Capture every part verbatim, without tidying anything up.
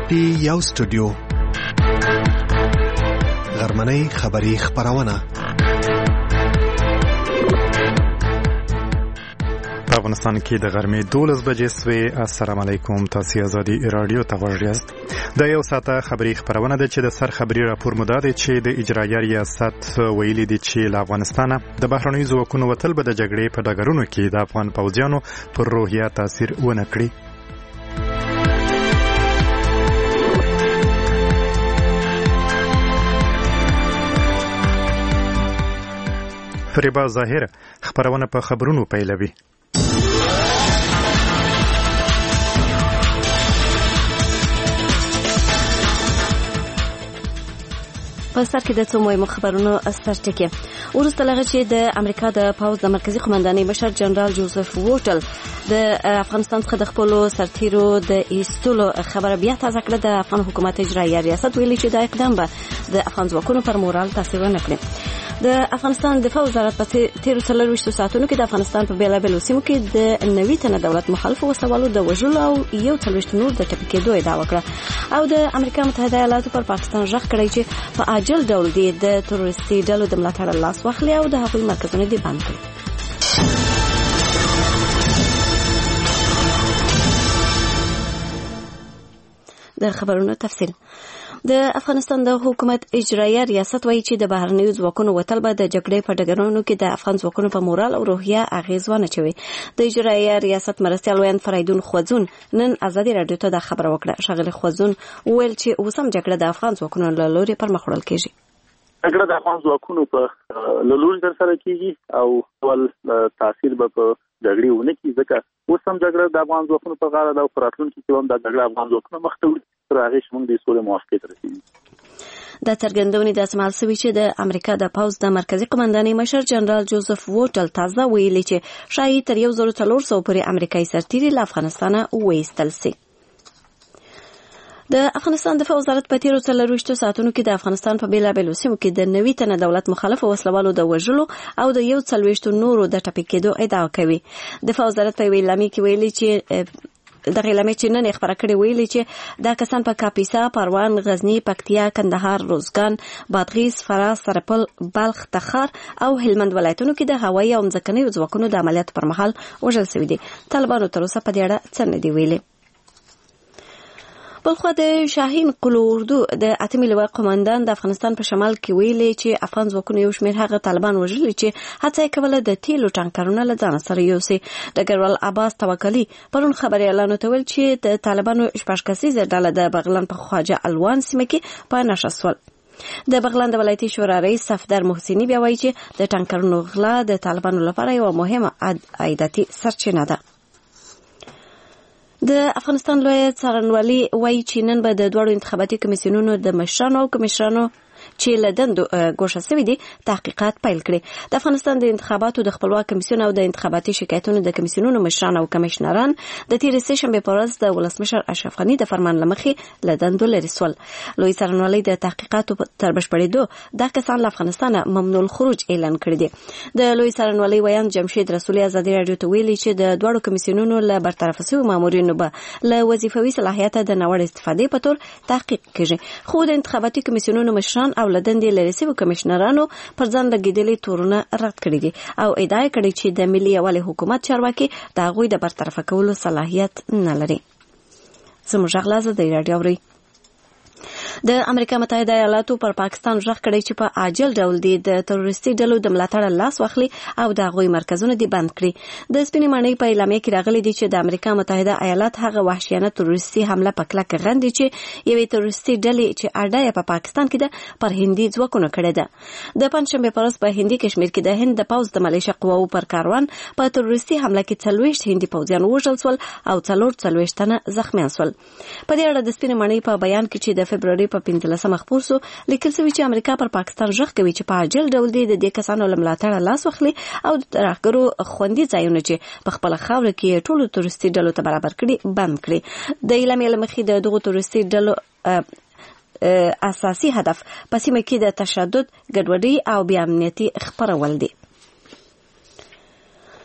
پی یو سټوډیو غرمنۍ خبری خبرونه په افغانستان کې د غرمې دولس بجې سوې. السلام علیکم، تاسو ازادي رادیو ته غوږ یاست. د یو ساعته خبری خبرونه ده چې د سر خبری راپور مده ده چې د اجرایي ریاست ویلي دي چې له افغانستانه د بهرنیو ځواکونو وتل به د جګړې په ډګرونو کې د افغان پوځیانو پر روحیه تاثیر ونه کړي. فریبا ظاهر خبرونه په خبرونو پیلوي. په سر کې د څو مهمو خبرونو سرټکی. وروسته لغه چې د امریکا د پاوز د مرکزی قومندانۍ مشر جنرال جوزف ووټل د افغانستان څخه د خپل سرتیرو د ایستلو خبره بیا تازه کړه، د افغان حکومت اجرایي ریاست ویلي چې دا اقدام به د افغان ځواکونو پر مورال تاثیر ونه کړي. د افغانستان دفاع وزارت په تیرو څلورویشتو ساعتونو کې د افغانستان په بیلابیلو سیمو کې د نوي تنه دولت مخالفو وسوالو د وژلو او یو څلوېښت نور د ټپي کېدو ادعا وکړه، او د امریکا متحده ایالاتو پر پاکستان غږ کړی چې په عاجل ډول دې د تروریستي ډلو د ملاتړ لاس واخلي او د هغوی مرکزونه دې بند کړي. د خبرونو تفصیل. د افغانستان د حکومت اجرایي ریاست وایي چې د بهرنیو ځواکونو وتل به د جګړې په ډګرونو کې د افغان ځواکونو په مورال او روحیه اغیز ونه چوي. د اجرایي ریاست مرستیال ویاند فریدون خوځون نن ازادي رادیو ته دا خبره وکړه. ښاغلی خوځون ویل چې اوسم جګړه د افغان ځواکونو له لوري پر مخ وړل کیږي. جګړه د افغان ځواکونو په لوري تر سره کیږي او ول تاثیر به په جګړې ونه کیږي، ځکه اوسم جګړه د افغان ځواکونو په غاړه ده او راتلونکي کې هم د جګړه افغان ځواکونو مخ ته وړي تر هغې چې موږ د سولې موافقې ته رسېږي. دا څرګندونې داسې مهال شوي چې د امریکا د پوځ د مرکزي قومندانۍ مشر جنرال جوزف ووټل تازه ویلي چې ښایي تر یو زر څلور سوه پورې امریکایي سرتیري له افغانستانه وایستل سي. د افغانستان دفاع وزارت په تیرو څلورویشتو ساعتونو کې د افغانستان په بیلابیلو سیمو کې د نوي تنه دولت مخالفو وسلوالو د وژلو او د یو څلوېښتو نورو د ټپي کېدو ادعا کوي. دفاع وزارت په یوې اعلامیې کې ویلي چې دغه اعلامیه چې نن خبره کړې ویلي چې دا کسان په کاپیسا، پروان، غزنی، پکتیا، کندهار، روزګان، بادغیس، فراه، سرپل، بلخ، تخار او هلمند ولایتونو کې د هوایي او ځمکنیو ځواکونو د عملیاتو پر مهال وژل شوي دي. طالبانو تر اوسه په دې اړه څه نه دي ویلي. بلخوا د شاهین قلو اردو د اتمې لواء قومندان د افغانستان په شمال کې ویلي چې افغان ځواکونو یو شمېر هغه طالبان وژلي چې هڅه یې کوله د تیلو ټانکرونه له ځانه سره یوسي. ډګروال عباس توکلي پرون خبري اعلان وکړ چې د طالبانو شپږ کسیزه ډله د بغلان په خواجه الوان سیمه کې په نشه شول. د بغلان د ولایتي شورا رئیس صفدر محسنی بیا وایي چې د ټانکرونو غلا د طالبانو لپاره یو مهمه عایداتي سرچینه ده. د افغانستان لوی څارنوالي وایي چې نن به د دوړو انتخاباتي کمیسیونونو د مشرانو او کمیشنرانو چې له دندو ګوښه شوي دي تحقیقات پیل کړي. د افغانستان د انتخاباتو د خپلواک کمیسیون او د انتخاباتي شکایتونو د کمیسیونونو مشران او کمیشنران د تېرې سې شنبې په ورځ د ولسمشر اشرف غني د فرمان له مخې له دندو لرې سول. لوی څارنوالي د تحقیقاتو تر بشپړېدو دا کسان له افغانستانه ممنوع الخروج اعلان کړی دی. د لوی څارنوالي ویاند جمشید رسولي ازادي رادیو ته ویلي چې د دواړو کمیسیونونو له برطرفه شویو مامورینو به له وظیفوي صلاحیته د ناوړه استفادې په تور تحقیق کېږي، خو د انتخاباتي کمیسیونونو مشران او له دندې لرې شویو کمیشنرانو پر ځان لګېدلي تورونه رد کړي دي او ادعا یې کړې چې د ملي یووالي حکومت چارواکي د هغوی د برطرفه کولو صلاحیت نه لري. زموږ غږ له ازادۍ راډیو اورئ. د امریکا متحده ایالاتو پر پاکستان غږ کړی چې په عاجل ډول دې د تروریستي ډلو د ملاتړ لاس واخلي او د هغوی مرکزونه دې بند کړي. د سپینې ماڼۍ په اعلامیه کې راغلي دي چې د امریکا متحده ایالات هغه وحشیانه تروریستي حمله په کلکه غندي چې یوې تروریستي ډلې چې اډه یې په پاکستان کې ده پر هندي ځواکونو کړې ده. د پنجشنبې په ورځ په هندي کشمیر کې د هند د پوځ د ملیشه قواو پر کاروان په تروریستي حمله کې څلوېښت هندي پوځیان وژل شول او څلور څلوېښت تنه زخمیان شول. په دې اړه د سپینې ماڼۍ په بیان کې چې د فبروري په پنځلسمه خپور سو لیکل شوی چې امریکا پر پاکستان غږ کوي چې په عاجل ډول دې د دې کسانو له ملاتړ لاس واخلي او د ترهګرو خوندي ځایونه چې په خپل خاوره کې ټولو تروریستي ډلو ته برابر کړي بند کړي. د اعلامیې له مخې د دغو تروریستي ډلو اساسي هدف په سیمه کې د تشدد، ګډوډۍ او بې امنیتي خپرول دي.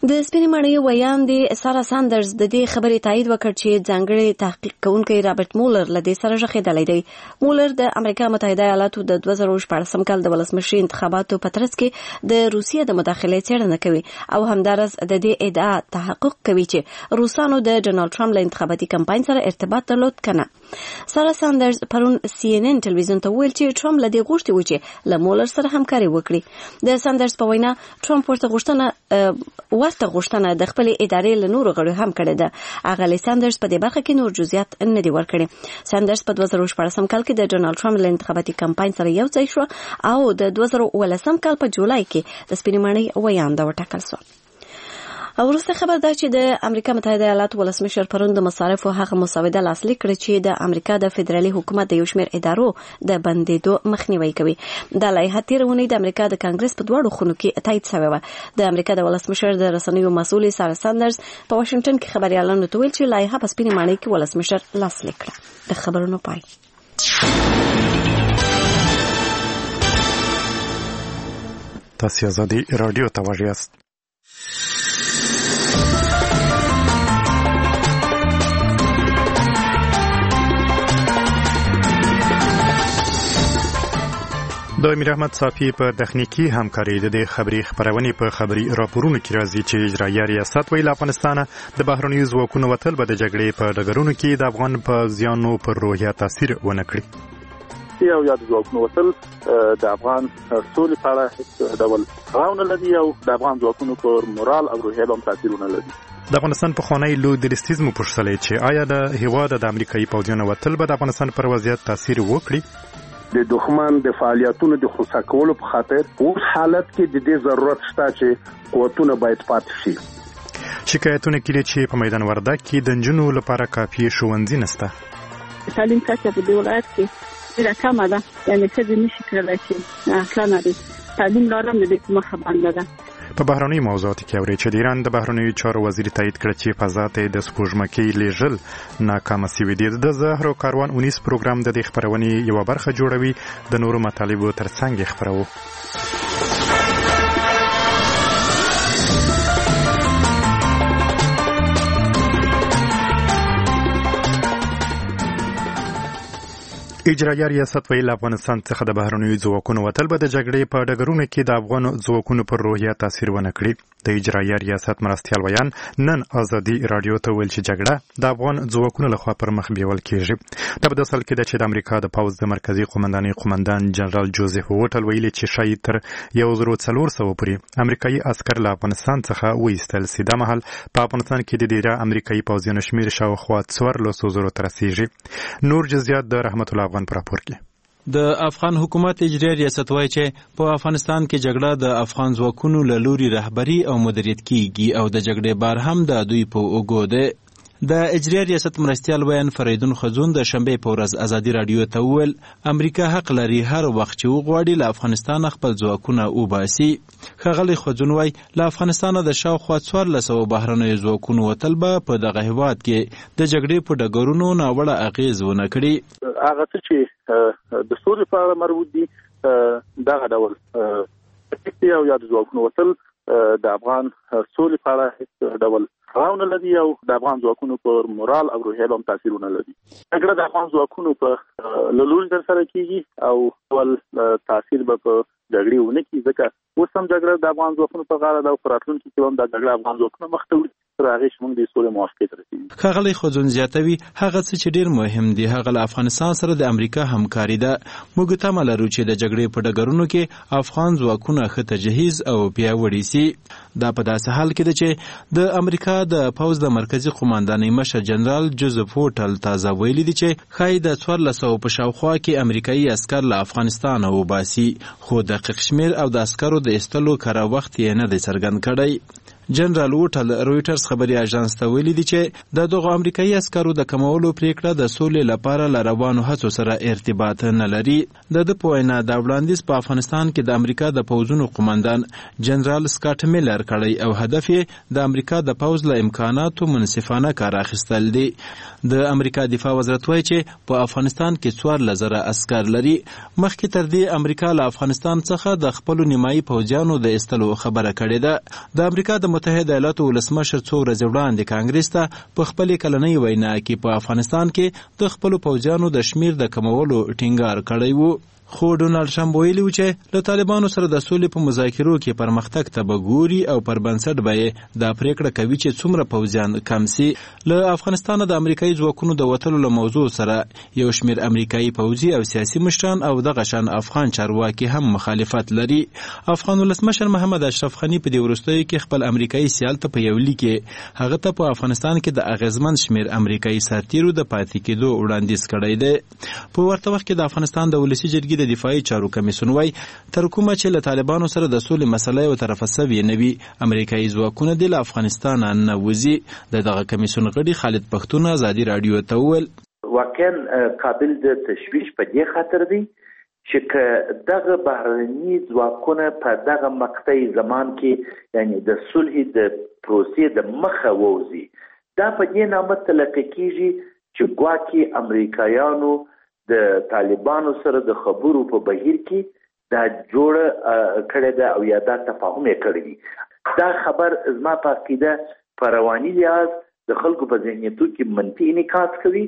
د سپینې ماڼۍ ویاندې سارا ساندرز د دې خبرې تایید وکړ چې ځانګړی تحقیق کوونکی رابرټ مولر له دې سره ژغېدلی دی. مولر د امریکا متحده ایالاتو د دوه زره شپاړسم کال د ولسمشرۍ انتخاباتو په ترڅ کې د روسیې د مداخلې څېړنه کوي او همداراز د دې ادعا تحقق کوي چې روسانو د ډونالډ ټرمپ له انتخاباتي کمپاین سره ارتباط درلود کنه. سارا ساندرز پرون سی ان ان ټلویزیون ته ویل چې ټرمپ له دې غوښتي و چې له مولر سره همکاري وکړي. د ساندرز په وینا ټرمپ ورته غوښتنه ورته غوښتنه د خپل ادارې له نورو غړو هم کړې ده. اغلی ساندرز په دې برخه کې نور جزئیات نه دي ورکړي. ساندرز په دوه زره شپاړسم کال کې د ډونالډ ټرمپ له انتخاباتي کمپاین سره یو ځای شو او د دوه زره اوولسم کال په جولای کې د سپینې ماڼۍ ویانده وټاکل شو. او وروسته خبر ده چې د امریکا متحده ایالاتو ولسمشر پرون د مصارفو هغه مسوده لاسلیک کړه چې د امریکا د فدرالي حکومت د یو شمېر ادارو د بندېدو مخنیوي کوي. دا لایحه تېره اونۍ د امریکا د کانګرس په دواړو خونو کې تایید شوې وه. د امریکا د ولسمشر د رسنیو مسؤلې سارا ساندرز په واشنګټن کې خبریالانو ته ویل چې لایحه په سپینې ماڼۍ کې ولسمشر لاسلیک کړه. د خبرونو پای. تاسو آزادي رادیو ته واږئ یاست. د امیر احمد صافی په تخنیکی همکاري د خبري خبرونې په خبري راپورونو کې راځي چې اجرایي ریاست ویل افغانستان د بهرنیو ځواکونو وتل به د جګړې په ډګرونو کې د افغان په ځانو پر روحیه تاثیر ونه کړي. یو یاد ځواکونو وتل د افغان سولې په اړه هیڅ ډول راونه لدی او د افغان ځواکونو پر مورال او روحیه هم تاثیر ونه لدی. د افغانستان په خوانی لو درستیزم پرسلې چې آیا د هیواد د امریکایي پوځونو وتل به د افغانستان پر وضعیت تاثیر وکړي. د دښمن د فعالیتونو د خصوصا کولو په خاطر اوس حالت کې د دې ضرورت شته چې قوتونه باید پاتې شي. شکایتونه کړي چې په میدان وردګ کې د نجونو لپاره کافي ښوونځي نشته. تعلیم کچه په دې ولایت کې ډېره کمه ده، یعنې ښځې نشي کولای چې اصلا نه تعلیم لارم د دې مخه بنده ده. په بهرنۍ موضوعاتو کې اوري چې د ایران د بهرنیو چارو وزیر تایید کړ چې فضا ته د سپوږمکۍ لیږل ناکام شوی دی. د زهرو کاروان اونیس پروګرام د دې خبرونې یو برخه جوړوي. د نورو مطالبو ترڅنګ خبرو. اجرایي ریاست ویل افغانستان څخه د بهرنیو ځواکونو وتل به د جګړې په ډګرونو کې د افغان ځواکونو پر روحیه تاثیر ونه کړي. د اجرایي ریاست مرستیال ویان نن آزادي رادیو ته ویل چې جګړه د افغان ځواکونو لخوا پر مخ بیول کیږي. دا په داسې حال کې ده چې د امریکا د پوځ د مرکزي قومندانۍ قومندان جنرال جوزف وټل ویلي چې شاید تر یو زرو څلور سوه پورې امریکایي عسکر له افغانستان څخه وایستل سي. دا مهال په افغانستان کې د ډیری امریکایي پوځیانو شمیر شاوخوا څوارلسو زرو ته رسیږي. نور جزئیات د رحمت الله افغان پر راپور کې. د افغان حکومت اجرایي ریاست وایي چې په افغانستان کې جګړه د افغان ځواکونو له لوري رهبري او مدیریت کیږي او د جګړې بار هم د دوی په اوږو دی. د اجرایي ریاست مرستیال ویان فریدون خزون د شنبې په ورځ ازادي رادیو ته وویل امریکا حق لري هر وخت چې وغواړي له افغانستان خپل ځواکونه وباسي. ښاغلی خزون وایي له افغانستانه د شاوخوا څوارلس سوه بهرنیو ځواکونو وتل به په دغه هېواد کې د جګړې په ډګرونو ناوړه اغېز ونه کړي. هغه څه چې د سولې په اړه مربوط دي دغه ډول یو یاد ځواکونو وتل د افغان سولې په اړه هیڅ ډول راونه لدی او د افغان ځواکونو پر مورال او روحیه هم تاثیر ونه لدی. جګړه د افغان ځواکونو په لوري تر سره کیږي او ول تاثیر به په جګړې ونه کیږي ځکه اوس هم جګړه د افغان ځواکونو په غاړه ده او په راتلونکي کې هم د جګړه افغان ځواکونه مخ ته وړي تر هغې چې موږ د سولې موافقې ته رسېږو. ښاغلی خزون زیاتوي هغه څه چې ډېر مهم دي هغه له افغانستان سره د امریکا همکاري ده. موږ تمه لرو چې د جګړې په ډګرونو کې افغان ځواکونه ښه تجهیز او پیاوړي سي. دا په داسې حال کې ده چې د امریکا د پوځ د مرکزي قومندانۍ مشر جنرال جوزف وټل تازه ویلي دي چې ښایي د څوارلس سوو په شاوخوا کې امریکایي عسکر له افغانستانه وباسي، خو دقیق شمېر او د عسکرو د ایستلو کره وخت یې نه دی څرګند کړی. جنرال وټل رویټرز خبري اژانس ته ویلي دي چې د دغو امریکایي عسکرو د کمولو پریکړه د سولې لپاره له روانو هڅو سره ارتباط نه لري. د ده په وینا دا وړاندیز په افغانستان کې د امریکا د پوځونو قومندان جنرال سکاټ میلر کړی او هدف یې د امریکا د پوځ له امکاناتو منصفانه کار اخیستل دي. د امریکا دفاع وزارت وایي چې په افغانستان کې څوارلس زره عسکر لري. مخکې تر دې امریکا له افغانستان څخه د خپلو نیمایي پوځیانو د ایستلو خبره کړې ده. د امریکا د متحده ایالاتو ولسمشر څو ورځې وړاندې کانګرس ته په خپلې کلنۍ وینا کې په افغانستان کې د خپلو پوځیانو د شمیر د کمولو ټینګار کړی و. خو ډونالد ټرمپ ویلي و چې له طالبانو سره د سولې په مذاکرو کې پرمختګ ته به ګوري او پر بنسټ به یې دا پریکړه کوي چې څومره پوځیان کم سي. له افغانستانه د امریکایي ځواکونو د وتلو له موضوع سره یو شمیر امریکایي پوځي او سیاسي مشران او دغه شان افغان چارواکي هم مخالفت لري. افغان ولسمشر محمد اشرف غني په دې وروستیو کې خپل امریکایي سیال ته په یو لیک کې هغه ته په افغانستان کې د اغیزمن شمیر امریکایي سرتیرو د پاتې کېدو وړاندیز کړی دی. په ورته وخت کې د افغانستان د ولسي جرګې د دفاعي چارو کمیسیون وايي تر کومه چې له طالبانو سره د سولې مسله یو طرفه سوي نه وي امریکایي ځواکونه د افغانستان نه وځي. د دغه کمیسیون غړي خالد پښتون ازادي رادیو ته وویل واقعا قابل د تشویش په دې خاطر دی چې دغه بهرني ځواکونه په دغه مقطعي زمان کې یعنی د صلح د پروسې د مخه ووځي. دا په دې نامه تلقي کیږي چې ګواکې امریکایانو د طالبانو سره د خبرو په بهیر کې دا جوړه کړې ده او یا دا تفاهم یې کړی دی. دا خبر زما په عقیده په رواني لحاظ د خلکو په ذهنیتو کې منفي انعکاس کوي.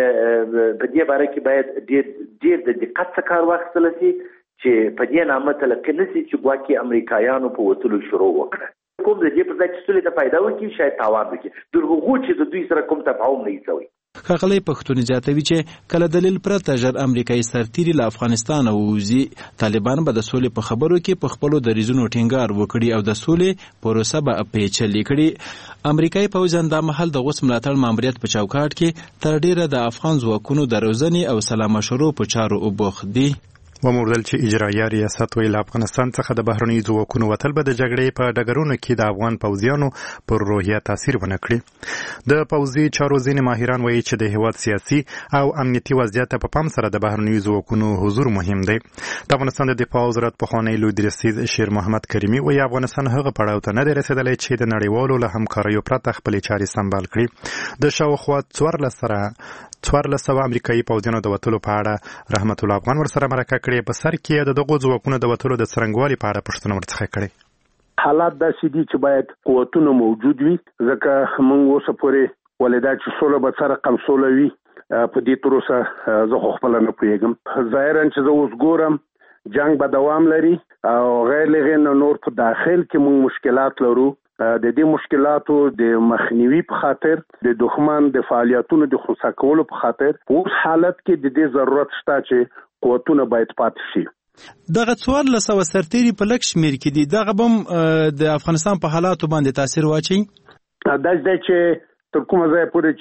په دې باره کې باید ډېر ډېر د دقت څخه کار واخیستل شي چې په دې نامه تلقي نه شي چې ګواکې امریکایانو په وتلو شروع وکړه. کوم د دې په ځای چې سولې ته فایده وکړي شاید تاوان وکړي د هغو چې د دوی سره کوم تفاهم نه وي شوی. ښاغلی پښتون زیاتوي چې کله دلیل پرته ژر امریکایي سرتیري له افغانستانه ووځي طالبان به د سولې په خبرو کې په خپلو دریځونو ټینګار وکړي او د سولې پروسه به پیچلې کړي. امریکایي پوځیان دا مهال د غوڅ ملاتړ ماموریت په چوکاټ کې تر ډیره د افغان ځواکونو د روزنې او سلا مشورو په چارو وبوخت دي. وموردل چې اجرایه ریاست ویل افغانستان څخه د بهرنیو ځواکونو وتل به د جګړې په ډګرونو کې د افغان پوځیانو پر روحیه تاثیر ونه کړي. د پوځي چارو ځینې ماهران وایي چې د هېواد سیاسي او امنیتي وضعیت په پام سره د بهرنیو ځواکونو حضور مهم دی. د افغانستان د دفاع وزارت پخوانی لوی درسیز شیر محمد کریمي وایي افغانستان هغه پړاو ته نه دی رسېدلی چې د نړیوالو له همکاریو پرته خپلې چارې سمبال کړي. د شاوخوا څوارلس سره څوارلس سوه امریکایي پوځیانو د وتلو په اړه رحمت الله افغان ورسره مرکه کړې. په سر کې د دغو ځواکونو د وتلو د څرنګوالي په اړه پوښتنه ورڅخه کړې. حالات داسې دي چې باید قوتونه موجود وي ځکه موږ اوسه پورې ولې دا چې سوله به څه رقم سوله وي په دې تروسه زه خو خپله نه پوهېږم. ظاهرا چې زه اوس ګورم جنگ به دوام لري او غیر له هغې نه نور په داخل کې موږ مشکلات لرو. د دې مشکلاتو د مخنیوي په خاطر د دښمن د فعالیتونو د خنثی کولو په خاطر اوس حالت کې د دې ضرورت شته چې قوتونه باید پاتې شي. دغه څوارلس سوه سرتیري په لږ شمېر کې دي دغه به هم د افغانستان په حالاتو باندې تاثیر واچوي. داسې دی چې تر کومه ځایه پورې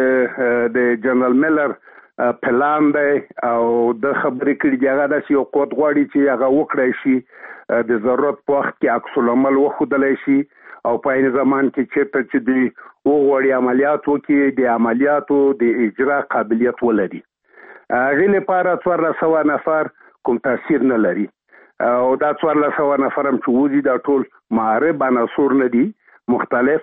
چې د جنرال میلر پلان دی او د خبرې کړي دي هغه داسې یو قوت غواړي چې هغه وکړی شي د ضرورت په وخت کې عکس العمل وښودلی شي او په عین زمان کې چېرته چې دوی وغواړي عملیات وکړي د عملیاتو د اجرا قابلیت ولري. هغې لپاره څوارلس سوه نفر کوم تاثیر نه لري او دا څوارلس سوه نفر هم چې وځي دا ټول معارب عناصر نه دي. مختلف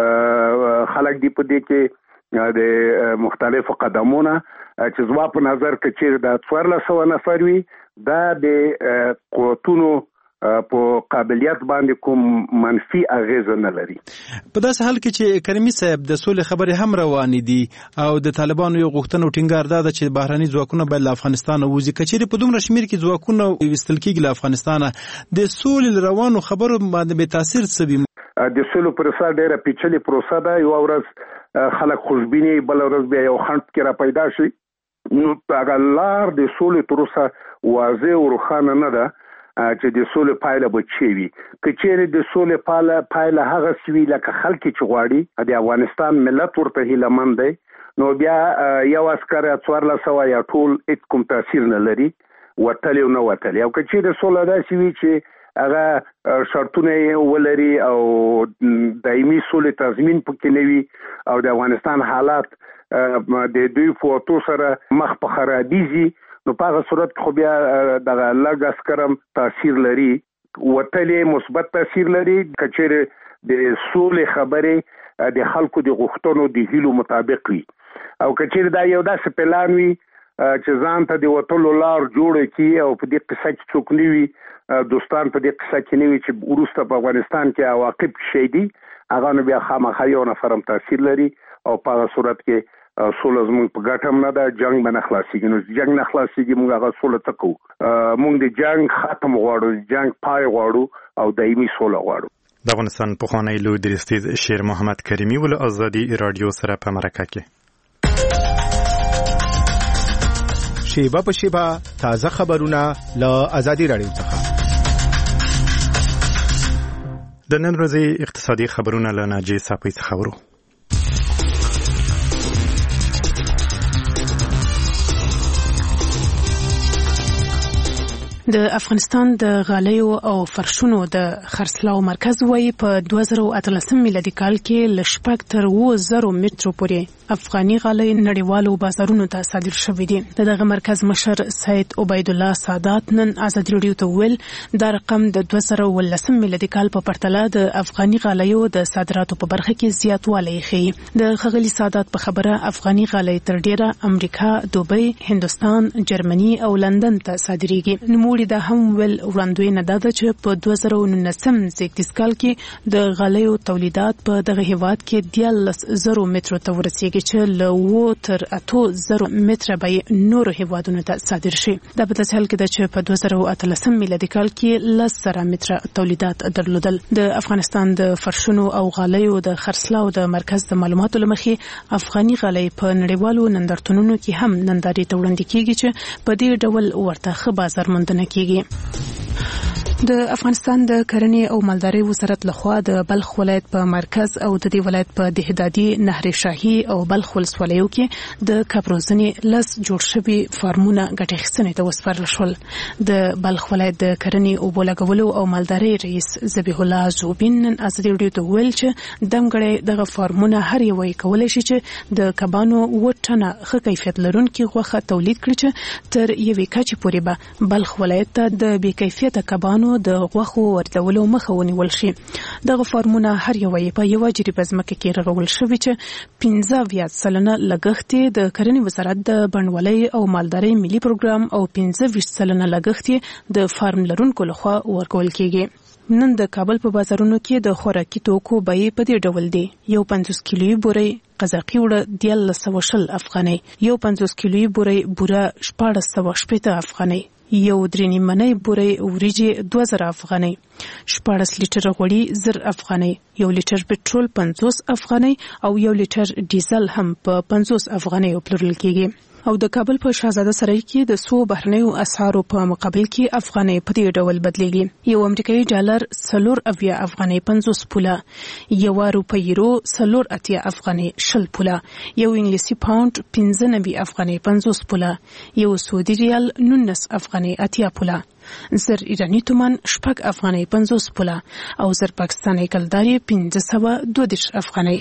خلک دي په دې کې د مختلفو قدمونه چې زما په نظر که چېرې دا څوارلس سوه نفر وي دا د قوتونو په قابلیت باندې کوم منفي اغیزه نه لري. په داسې حال کې چې کریمي صاحب د سولې خبرې هم روانې دي او د طالبانو یو غوښتنه او ټینګار دا ده چې بهرني ځواکونه باید له افغانستانه ووځي. که چېرې په دومره شمېر کې ځواکونه ویستل کېږي له افغانستانه د سولې له روانو خبرو باندې بې تاثیر څه وي؟ د سولې پروسه ډېره پیچلې پروسه ده. یوه ورځ خلک خوشبیني بله ورځ بیا یو خنډ پکې را پیدا شي. نو هغه لار د سولې تروسه واضح او روښانه نه ده چې د سولې پایله به څه وي. که چېرې د سولې پایله پایله هغسې وي لکه خلک چې غواړي د افغانستان ملت ورته هیلهمند دی نو بیا یو عسکر څوارلس سوه یا ټول هېڅ کوم تاثیر نه لري وتلی او نه وتلی. او که چېرې سوله داسې وي چې هغه شرطونه یې ولري او دایمي سولې تضمین پکې نه وي او د افغانستان حالات د دوی په وتو سره مخ په خرابېږي نو په هغه صورت خو بیا دغه لږ عسکر هم تاثیر لري. وتلې مثبت تاثیر لري که چېرې د سولې خبرې د خلکو د غوښتنو د هیلو مطابق وي او که چېرې دا یو داسې پلان وي چې ځان ته د وتلو لار جوړه کړي او په دې قصه کې څوک نه وي دوستان په دې قصه کې نه وي چې وروسته په افغانستان کې عواقب شي دي هغه نو بیا خامخا یو نفرم تاثیر لري او په هغه صورت کې سوله زموږ په ګټه هم نه ده جنگ به نه خلاصېږي نو جنگ نه خلاصېږي موږ هغه سوله څه کوو موږ د جنگ ختم غواړو جنگ پای غواړو او دایمي سوله غواړو د افغانستان پخوانی لوی درستیز شیر محمد کریمي ول ازادي رادیو سره په مرکه کې شیبه په شیبه تازه خبرونه له ازادي رادیو څخه د نن ورځې اقتصادي خبرونه له ناجی صافي څخه ورو د افغانستان د غالیو او فرشونو د خرڅلاو مرکز وايي په دوه زره او اتلسم میلادي کال کې ل شپږ تر اووه زره مترو پورې افغاني غالۍ نړیوالو بازارونو ته صادر شوې دي دغه مرکز مشر سید عبید الله سادات نن ازادي رادیو ته ویل دا رقم د دوه زره او لسم میلادي کال په پرتله د افغاني غالیو د صادراتو په برخه کې زیاتوالی ښیي د خغلی سادات په خبره افغاني غالۍ تر ډیره امریکا دوبۍ هندستان جرمني او لندن ته صادریږي نوموړي دا هم ول وړاندوینه ده چې په دوه زره او نولسم زیږدیز کال کې د غالیو تولیدات په دغه هیواد کې دیارلس زره مترو ته ورسیږي چې له اووه تر اته زره متره به نورو هیوادونو ته صادر شي دا په داسې حال کې ده چې په دوه زره او اتلسم میلادي کال کې لس زره متره تولیدات درلودل د افغانستان د فرشونو او غالیو د خرڅلاو د مرکز د معلوماتو لمخې افغاني غالۍ په نړیوالو نندارتونونو کې هم نندارې ته وړاندې کیږي چې په دې ډول ورته ښه بازار موندنه کیږي د افغانستان د کرنې او مالدارۍ وزارت لخوا د بلخ ولایت په مرکز او د دې ولایت په دهدادي نهر شاهي او بلخ ولسوالیو کې د کبروزنې لس جوړ شوي فارمونه ګټه اخیستنې ته وسپارل شول د بلخ ولایت د کرنې او بولګولو او مالدارۍ رئیس ذبیح الله زوبین نن ازادي رادیو ته ویل چې دمګړی دغه فارمونه هر یو یې کولای شي چې د کبانو و ټنه ښه کیفیت لرونکي غوښه تولید کړي چې تر یوې کچې پورې به بلخ ولایت ته د بې کیفیته کبانو د غوښو ورتلولو مخه ونیول شي دغه فارمونه هر یو یې په یوه جریبه ځمکه کې رغول شوي چې پنځه اویا سلنه لګښت د کرنې وزارت د بڼوالۍ او مالدارۍ ملي پروګرام او پنځه ویشت سلنه لګښت د فارم لرونکو لخوا ورکول کیږي نن د کابل په بازارونو کې د خوراکي توکو بیې په دې ډول دي یو پنځوس کیلویي بورۍ قزاقي وړه دیارلس سوه شل افغانۍ یو پنځوس کیلویي بورۍ بوره شپاړس سوه شپېته افغانۍ یو درې نیمنۍ بورۍ وریجې دوه زره افغانۍ شپاړس لیټره غوړي زر افغانۍ یو لیټر پټرول پنځوس افغانۍ او یو لیټر ډیزل هم په پنځوس افغانۍ پلورل کیږي او د کابل په شاهزاده سرای کې د سو بهرنیو اسعارو په مقابل کې افغانۍ په دې ډول بدلیږي یو امریکایي ډالر څلور اویا افغانۍ پنځوس پوله یو روپۍ یورو څلور اتیا افغانۍ شل پوله یو انګلیسي پاوند پنځه نوي افغانۍ پنځوس پوله یو سعودي ریال نولس افغانۍ اتیا پوله زر ایرانی تومان شپږ افغانۍ پنځوس پوله او زر پاکستاني کلداري پنځه سوه دوه دېرش افغانۍ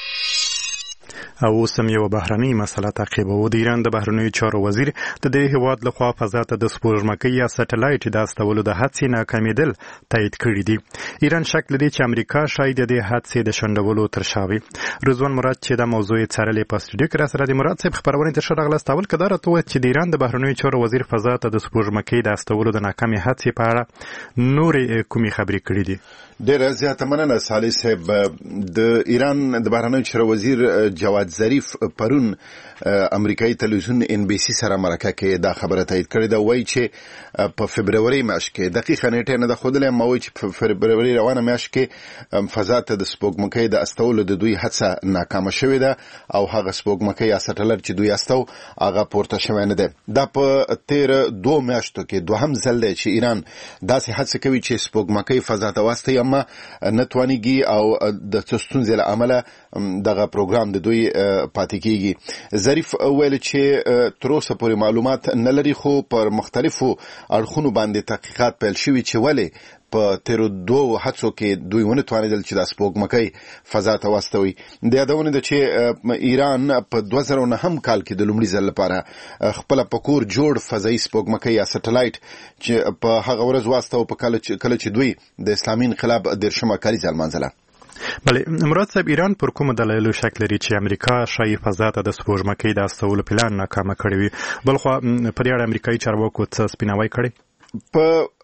او سم یو بهرنۍ مسله تعقیبوي د ایران د بهرنیو چارو وزیر د دې هیواد لخوا فضا ته د سپوږمکۍ یا سټلایټ د استولو د هڅې ناکامیدل تایید کړی دی ایران شک لري چې امریکا شاید د هڅې د شندولو تر شا وي رضوان مراد چې د موضوع څارلې په سټوډیو کې را سره د مراد صاحب خبرونه تر شغله استول کدار ته چې د ایران د بهرنیو چارو وزیر فضا ته د سپوږمکۍ د استولو د ناکامي هڅې په اړه نورې کومې خبرې کړې دي ډېر زیاته مننه صالح صاحب د ایران د بهرنیو چارو وزیر جواد ظریف پرون امریکایي تلویزیون ان بي سي سره مرکه کې دا خبره تایید کړې ده وایي چې په فبرवरी میاشت کې دقیقه نیټه نه ده خودلې ما وایي چې په فبرवरी روانه میاشت کې فضا ته د سپوږمکۍ د استولو د دوی هڅه ناکامه شوې ده او هغه سپوږمکۍ یا سټلایټ چې دوی استو هغه پورته شوی نه ده دا په تیر دوه میاشتو کې دوهم ځل دی چې ایران داسې هڅه کوي چې سپوږمکۍ فضا ته واستي اما نتوانيږي او د ستونزې له امله دغه پروګرام د دوی پاتې کیږي ظریف ویل چې تر اوسه پورې معلومات نه لري خو پر مختلفو اړخونو باندې تحقیقات پیل شوي چې ولې په تیر دوه هڅو کې دوی ونه توانیدل چې د سپوږمکۍ فضا ته واستوي د یادونه ده چې ایران په دوه زره نه هم کال کې د لومړي ځل لپاره خپل پکور جوړ فضایي سپوږمکۍ یا سټلایټ چې په هغه ورځ واستو په کله چې دوی د اسلامي انقلاب دیرشمه کالیزه لمانځله بله مراد صاحب ایران پر کوم دلایلو شک لري چې امریکا شایي فضا ته د سپوږمکۍ د استولو پلان ناکامه کړی وي بلخو په دې اړه امریکایي چارواکو څه سپیناوی کړی په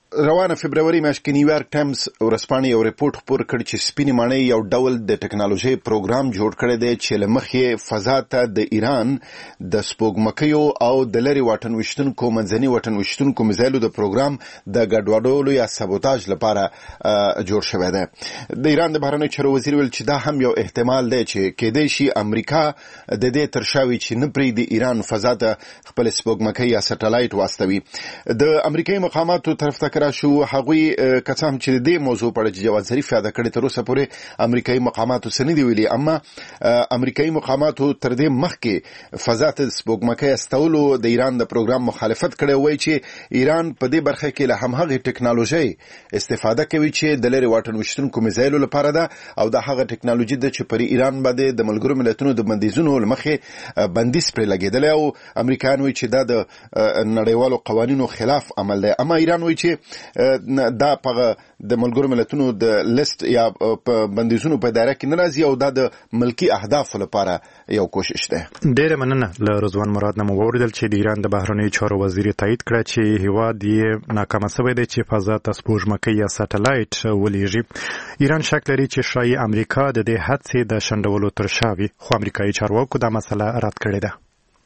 روانه فبرवरी میاشت کې نیویارک ټایمز ورځپاڼې یو ریپورت خپور کړ چې سپینې ماڼۍ یو ډول د ټکنالوژي پروګرام جوړ کړی دی چې له مخې فضا ته د ایران د سپوږمکیو او د لرې واټن ویشتونکو منځني واټن ویشتونکو میزایلو د پروګرام د ګډوډولو یا سابوتاژ لپاره جوړ شوی دی. د ایران د بهرنیو چارو وزیر ویل چې دا هم یو احتمال دی چې کېدای شي امریکا د دې تر شا وي چې نه پرېږدي ایران فضا ته خپل سپوږمکۍ یا سټلایټ واستوي. د امریکایي مقاماتو طرف ته راشو هغوی کسان چې د موضوع په اړه جواد ظریف یاد کړی تر اوسه پورې امریکایي مقاماتو څه نه دي ویلي، اما امریکایي مقاماتو تر دې مخکې فضا ته سپوږمکۍ استولو د ایران د پروګرام مخالفت کړی، وایي چې ایران په دې برخه کې له همغه ټکنالوژي استفاده کوي چې د لرې واټن ویشتونکو میزایلو لپاره ده او د هغه ټکنالوژي ده چې پر ایران باندې د ملګرو ملتونو د بندیزونو له مخې بندیز پرې لګېدلی او امریکایان وایي چې دا د نړیوالو قوانینو خلاف عمل دی. اما ایران وایي چې دا په د ملګرو ملتونو د لیست یا په بندیزونو په دایره کې نه راځي او دا د ملکی اهدافو لپاره یو کوشش دی. ډېره مننه. له رضوان مراد نه مو واورېدل چې د ایران د بهرنیو چارو وزیر تایید کړه چې هیواد یې ناکامه سوی دی چې فضا ته سپوږمکۍ یا سټلایټ ولېږي. ایران شک لري چې ښایي امریکا د دې هڅې د شنډولو تر شا وي، خو امریکایي چارواکو دا مسله رد کړې ده.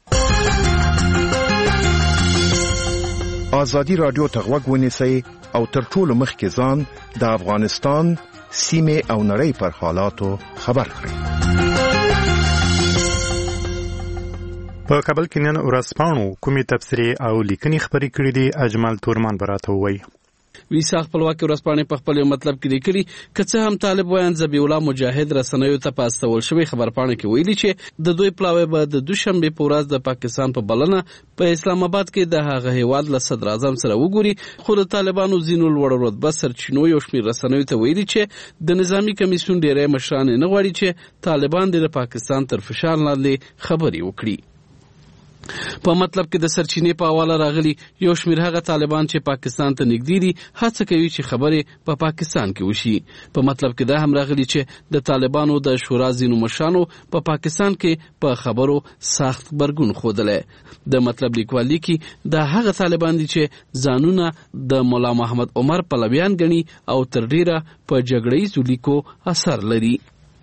ازادي رادیو ته غوږ ونیسئ او تر ټولو مخکې ځان د افغانستان سیمې او نړۍ پر حالاتو خبر کړئ. په کابل کې نن ورځپاڼو کومې تبصرې او لیکنې خپرې کړې دي، اجمل تورمان به راته ووایي. ویسا خپلواکي ورځپاڼې په خپل مطلب کې لیکلي که څه هم طالب وایان ذبیح الله مجاهد رسنیو ته په استول شوی خبرپاڼه کې ویلي چې د دوی پلاوی به د دوشنبه په ورځ د پاکستان په بلنه په اسلام آباد کې د هغه هیواد له صدر اعظم سره وګوري، خو د طالبانو ځینو لوړ رتبه سرچینو یو شمېر رسنیو ته ویلي چې د نظامی کمیسیون ډیری مشران نه غواړي چې طالبان د پاکستان تر فشار لاندې خبري وکړي. په مطلب کې د سرچینې په حواله راغلي یو شمېر هغه طالبان چې پاکستان ته نږدې دي هڅه کوي چې خبرې په پا پاکستان کې وشي. په مطلب کې دا هم راغلي چې د طالبانو د شورا ځینو مشرانو په پا پاکستان کې په خبرو سخت غبرګون ښودلی. د مطلب لیکوال لیکي دا هغه طالبان دي چې ځانونه د مولا محمد عمر پلویان ګڼي او تر ډیره په جګړه ییزو لیکو اثر لري.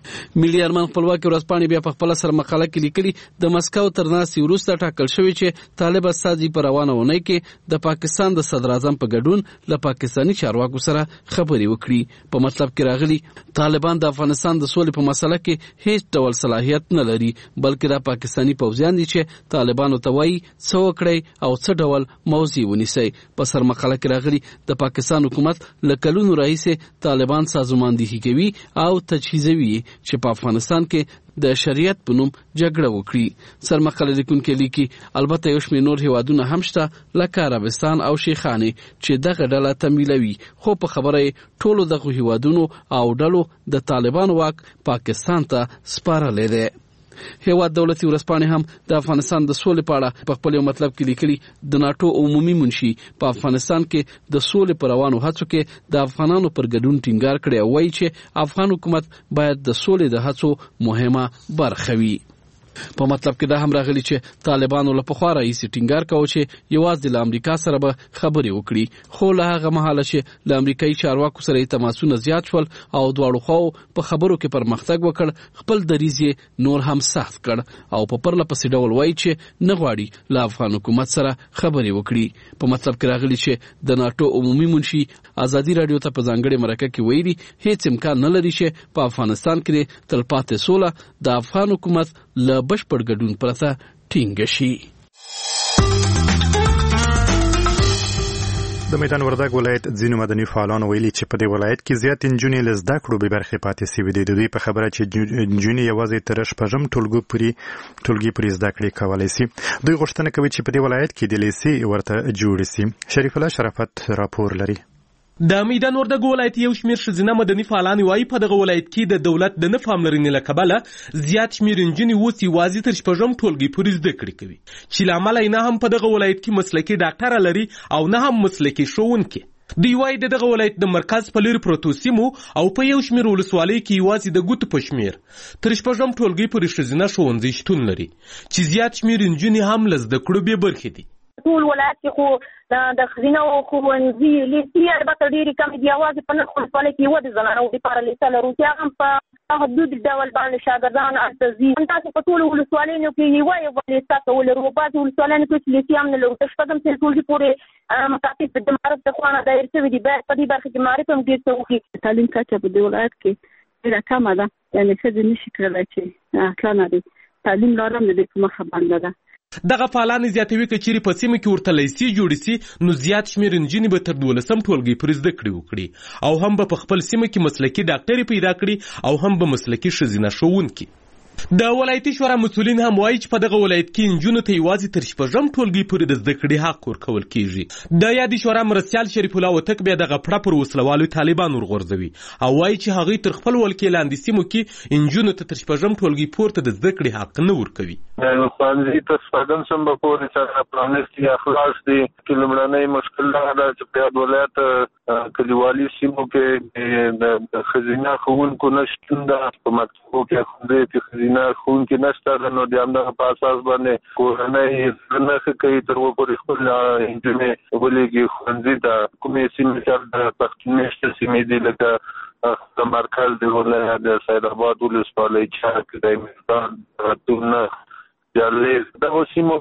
ملي ارمان خپلواکي ورځپاڼې بیا په خپل سر مقاله کې لیکلي د مسکو تر ناستې وروسته ټاکل شوی چې طالب استازي په روانه اونۍ کې د پاکستان د صدر اعظم په ګډون له پاکستاني چارواکو سره خبرې وکړي. په مطلب کې راغلي طالبان د افغانستان د سولې په مسله کې هیڅ ډول صلاحیت نه لري، بلکې د پاکستاني پوځیان دي چې طالبانو ته وایي څه وکړي او څه ډول موضوع ونیسي. په سر مقاله کې راغلي د پاکستان حکومت له کلونو راهیسې طالبان سازماندهي کوي او تجهیزوي چې په افغانستان کې د شریعت په نوم جګړه وکړي. سرمقاله لیکونکي لیکي البته یو شمېر نور هیوادونه هم شته لکه عربستان او شیخانې چې دغه ډله تمویلوي، خو په خبره ټولو دغه هیوادونو او ډلو د طالبانو واک پاکستان ته سپارلی دی. هیواد دولتي ورځپاڼې هم د افغانستان د سولې په اړه په خپل یو مطلب کې لیکلي د ناټو عمومي منشي په افغانستان کې د سولې په روانو هڅو کې د افغانانو پر ګډون ټینګار کړی او وایي چې افغان حکومت باید د سولې د هڅو مهمه برخه وي. په مطلب کې دا هم راغلي چې طالبانو له پخوا راهیسې ټینګار کاوه چې یوازې له امریکا سره به خبرې وکړي، خو له هغه مهاله چې له امریکایي چارواکو سره یې تماسونه زیات شول او دواړو خواو په خبرو کې پرمختګ وکړ، خپل دریځ یې نور هم سخت کړ او په پرله پسې ډول وایي چې نه غواړي له افغان حکومت سره خبرې وکړي. په مطلب کې راغلي چې د ناټو عمومي منشي ازادي رادیو ته په ځانګړې مرکه کې ویلي هیڅ امکان نه لري چې په افغانستان کې تلپاتې سوله د افغان حکومت له بشپړ ګډون پرته ټینګه شي. د میدان وردګ ولایت ځینو مدني فعالانو ویلي چې په دې ولایت کې زیات نجونې له زده کړو بې برخې پاتې سوي دي. د دوی په خبره چې نجونې یوازې تر شپږم ټولګي پورې ټولګي پورې زده کړې کولی سي. دوی غوښتنه کوي چې په دې ولایت کې د لیسې ورته جوړې سي. شریف الله شرافت راپور لري. د میدان وردګ ولایت یو شمېر ښځینه مدني فعالان وایي په دغه ولایت کې د دولت د نه پاملرنې له کبله زیات شمېر نجونې اوس یوازې تر شپږم ټولګي پورې زده کړې کوي، چې له امله یې نه هم په دغه ولایت کې مسلکي ډاکټره لري او نه هم مسلکي ښوونکي. دوی وایي د دغه ولایت د مرکز په لرې پرتو سیمو او په یو شمېر ولسوالیو کې یوازې د ګوتو په شمېر تر شپږم ټولګي پورې ښځینه ښوونځي شتون لري، چې زیات شمېر نجونې هم له زده کړو بې برخې دي. ټول ولایت کې خو د ښځینه او ښوونځي لیسې البته ډېرې کمې دي. یوازې په نرخ ولسوالۍ کې یوه د زنانو دپاره لیسه لرو چې هغه هم په محدود ډول باندې شاګردان هلته ځي. همداسې په ټولو ولسوالیو کې یوه یوه لیسه که ولرو. بعضې ولسوالیانو کې چې لیسې هم نه لرو. د شپږم صنف ټولګي پورې مکاتب د معارف د خوا نه دایر شوي دي. باید په دې برخه کې معارف هم ډېر څه وکړي. تعلیم کچه په دې ولایت کې ډېره کمه ده، یعنې ښځې نشي کړلی چې اصلا نه دی تعلیم لاره هم د دې په مخه بنده ده. دغه فعالان زیاتوي که چیرې په سیمه کې ورته لیسې جوړې سي نو زیات شمېر نجونې به تر دولسم ټولګي پورې زده کړې وکړي او هم به په خپل سیمه کې مسلکي ډاکټرې پیدا کړي او هم به مسلکي ښځینه ښوونکي. د ولایتي شورا مسؤلین هم وایي چې په دغه ولایت کې نجونو ته یوازې تر شپږم ټولګي پورې د زده کړې حق ورکول کیږي. د یادې شورا مرستیال شریف الله وتک بیا دغه پړه پر وسلوالو طالبان ورغورځوي او وایي چې هغوی تر خپل ولکې لاندې سیمو کې نجونو ته تر شپږم ټولګي پورته د زده کړې حق نه ورکوي. ښوونځي ته شپږم سم به پورې سره پرانیستي یا خلاص دي کې لومړنی مشکل دا ده چې په ولایت کلیوالي سیمو کې د ښځینه ښوونکو نشتون ده. په مکتبو کې ښوونځي کې نه ښوونکي نشته نو د همدغه په اساس باندې کورنۍ نه ښه کوي تر اوسه پورې خپل نجونې ولېږي ښوونځي ته. کومې سیمې چې د پښتون مېشته سیمې دي لکه د مرکز د ولایت د سید آباد ولسوالۍ چک د مستان تورنه جالب دغه سیمو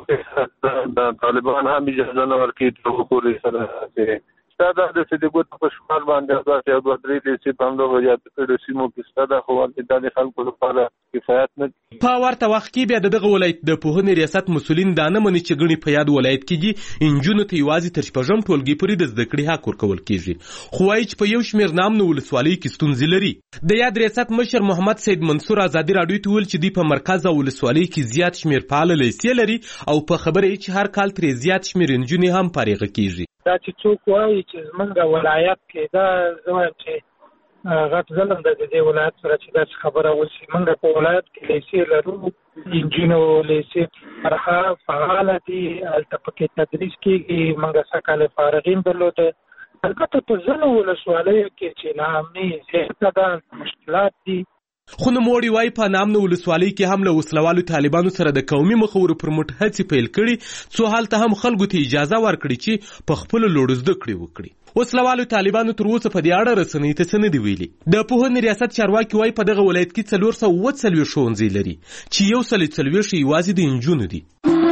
کې د طالبان هم اجازه نه ورکوي تر اوسه پورې سره دا د سیدګوت په شمال باندې د یو دوه درې د سي باندې وجات د سیمو کې ستاده خو د خلکو لپاره کفایت نه. په ورته وخت کې بیا دغه ولایت د پوهنې ریاست مسؤلین دا نه مني چې ګڼې په یاد ولایت کې دي انجونو ته یوازې تر شپږم ټولګي پورې د زده کړې حق ورکول کیږي خو وایي چې په یو شمېر نامنو ولسوالۍ کې ستونزې لري. د یاد ریاست مشر محمد سید منصور ازادي راډیو ته ویل چې دوی په مرکز او ولسوالۍ کې زیات شمېر فعال لیسې لري او په خبره یې چې هر کال ترې زیات شمېر نجونې هم فارغه کیږي. دا چې څوک وایي چې زمونږ ولایت کې دا زه وایم چې غټ ظلم ده د دې ولایت سره چې داسې خبره وشي. موږ په ولایت کې لیسې لرو، انجینو لیسې برخه فعاله دي، هلته پکې تدریس کېږي. موږ څه کاله فارغین درلوده. البته په ځینو ولسوالیو کې چې ناامني زیاته ده، مشکلات دي. خو نوموړي وایي په نامنو ولسوالۍ کې هم له وسلوالو طالبانو سره د قومي مخورو پر مټ هڅې پیل کړي څو هلته هم خلکو ته اجازه ورکړي چې په خپلو لوړو زده کړې وکړي. وسلوالو طالبانو تر اوسه په دې اړه رسنیو ته څه نه دي ویلي. د پوهنې ریاست چارواکي وایي په دغه ولایت کې څلور سوه اووه څلوېښت ښوونځي لري چې یو سل څلوېښت یوازې د نجونو دي.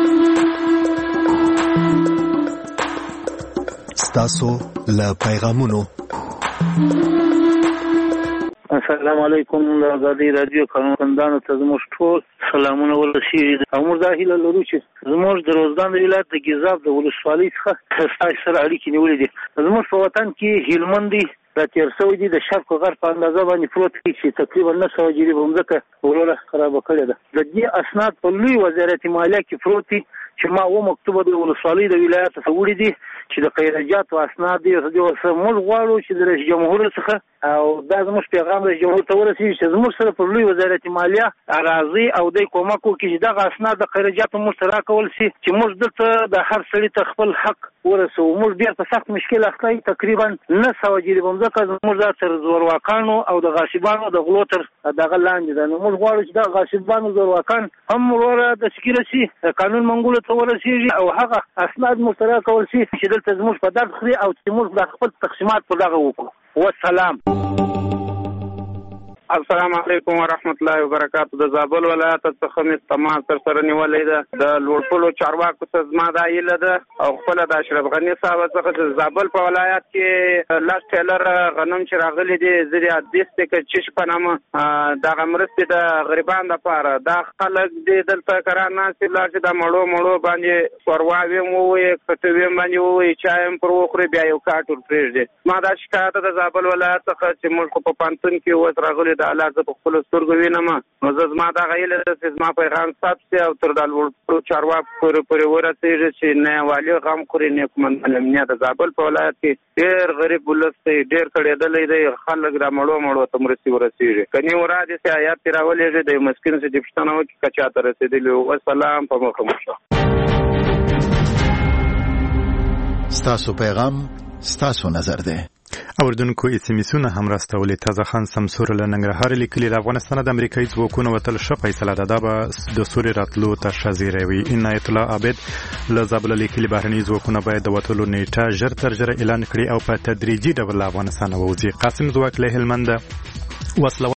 ستاسو له پیغامونو السلام علیکم. د ازادي رادیو قانوندانو ته زموږ ټول سلامونه ورسیږي او موږ دا هیله لرو چې زموږ د روزګان ولایت د ګیزاب د ولسوالۍ څخه ستاسو سره اړیکې نیولې دي. زموږ په وطن کې هلمند دي دا تیر شوی دي د شرق غرب په اندازه باندې پروت دي چې تقریبا نه سوه جریبه ځمکه وروره خرابه کړې ده. د دې اسناد په لوی وزارت مالیه کې پروت دي چې ما و مکتوبه د ولسوالۍ د ولایت څخه وړي دي چې د خیرجاتو اسناد دي. موږ غواړو چې د رئیس جمهور څخه او دا زموږ پیغام رئیس جمهور ته ورسیږي چې زموږ سره پر لوی وزارت مالیه راځي او د کومک وکړي چې دغه اسناد د خیرجاتو موږ ته راکول شي چې موږ دلته د هر سړي ته خپل حق ورسو. موږ ډېر په سخت مشکل اخته یو، تقریبا نه سوه جریبه ځمکه زموږ دا تر زورواکانو او د غاصبانو د غلو تر دغه لاندې ده. نو موږ غواړو چې دغه غاصبانو زورواکان هم وروره د سکیره شي، قانون منګولو ته ورسیږي او هغه اسناد موږ ته راکول شي چې دلته زموږ په درد خوري او چې موږ د خپل تقسیمات په دغه وکړو. والسلام. السلام علیکم ورحمت الله وبرکاتہ. د زابل ولایت څخه مې تماس تر سره نیولې ده. د لوړپوړو چارواکو څخه زما دا هیله ده او خپله د اشرف غني صاحب څخه چې زابل په ولایت کې لاس ټیلر غنم چې راغلي دي زری حدیث دی که چش په نامه دغه مرستې د غریبانو دپاره دا خلک دي دلته کرار ناست دي لاړ چې دا مړو مړو باندې ښورواوې هم ووایي کټوې هم باندې ووایي چای هم پر وخوري بیا یو کاټ ور پرېږدي. ما دا شکایت د زابل ولایت څخه چې موږ خو په پوهنتون کې اوس راغلي د الله زه په خپلو سترګو وینم. نو زه زما دغه هیله ده چې زما پیغام ثبت شي او تر دا لوړ چارواکو پورې پورې ورسېږي چې نه والي غم خوري نه قومندان امنیه. د زابل په ولایت کې ډېر غریب ولس دی، ډېر کړېدلی دی، خلک را مړو مړو ته مرستې ورسېږي. که نه ورا دې سي حیات ترې راولېږي د یو مسکین څخه دې پوښتنه وکړي که چا ته رسېدلي وو. والسلام. په مخه مو شه. ستاسو پیغام ستاسو نظر دی. اوردونکو اسمیسونه هم راستولې. تازه خان سمسور له ننګرهار لیکلي افغانستان د امریکایي ځواکونو وتل ښه فیصله ده، دا به د سولې راتلو ته ښه زیری وي. عنایت الله عابد له زابله لیکلي بهرني ځواکونه باید د وتلو نیټه ژر تر ژره اعلان کړي او په تدریجي ډول له افغانستانه ووځي. قاسم ځواک له هلمند وسله